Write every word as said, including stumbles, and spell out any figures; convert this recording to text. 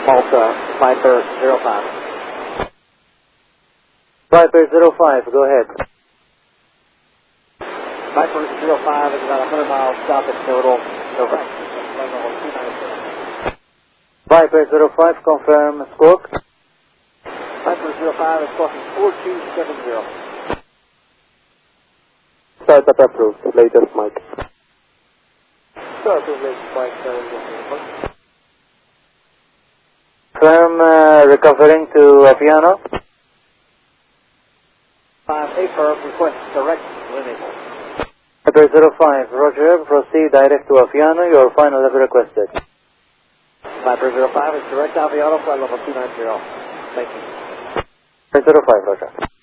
Malta, Viper zero five. Viper zero five, go ahead. Viper zero five is about one hundred miles south of Nodal, over. Viper zero five, confirm squawk. Viper zero five is squawking four two seven zero. Startup approved, latest mic. Startup latest mic, uh, Confirm uh, recovering to Aviano. five A firm, request direct limit. Viper zero five, roger, proceed direct to Aviano, your final level requested. Viper zero five is direct Aviano, flight level two nine zero. Thank you. Viper zero five, roger.